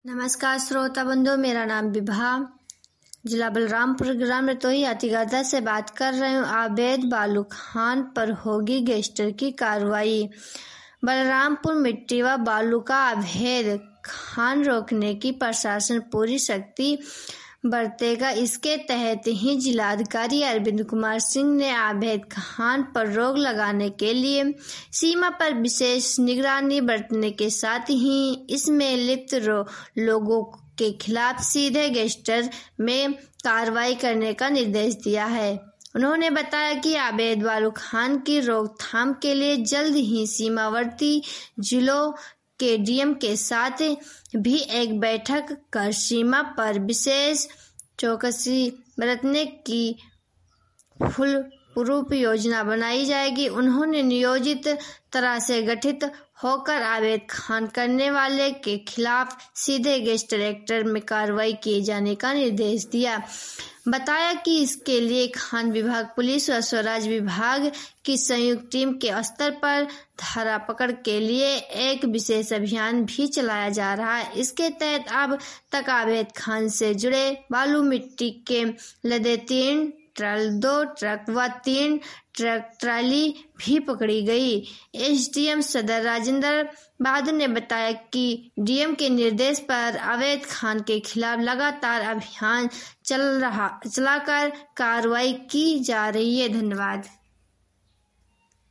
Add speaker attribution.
Speaker 1: नमस्कार श्रोता बंधु, मेरा नाम विभा, जिला बलरामपुर, ग्राम रतोही हाथीगादा से बात कर रही हूँ। अवैध बालू खान पर होगी गैंगस्टर की कार्रवाई। बलरामपुर मिट्टी व बालू का अवैध खान रोकने की प्रशासन पूरी शक्ति बरतेगा। इसके तहत ही जिलाधिकारी अरविंद कुमार सिंह ने अवैध खान पर रोक लगाने के लिए सीमा पर विशेष निगरानी बरतने के साथ ही इसमें लिप्त लोगों के खिलाफ सीधे गैंगस्टर में कार्रवाई करने का निर्देश दिया है। उन्होंने बताया कि अवैध बालू खान की रोकथाम के लिए जल्द ही सीमावर्ती जिलों के डीएम के साथ भी एक बैठक कर सीमा पर विशेष चौकसी बरतने की फूलप्रूफ योजना बनाई जाएगी। उन्होंने नियोजित तरह से गठित होकर अवैध खान करने वाले के खिलाफ सीधे गैंगस्टर एक्ट में कार्रवाई किए जाने का निर्देश दिया। बताया कि इसके लिए खान विभाग, पुलिस व स्वराज विभाग की संयुक्त टीम के स्तर पर धारा पकड़ के लिए एक विशेष अभियान भी चलाया जा रहा है। इसके तहत अब तक अवैध खान से जुड़े बालू मिट्टी के लदे 2 ट्रक व 3 ट्राली भी पकड़ी गई। एसडीएम सदर राजेंद्र बहादुर ने बताया कि डीएम के निर्देश पर अवैध खान के खिलाफ लगातार अभियान चलाकर कार्रवाई की जा रही है। धन्यवाद।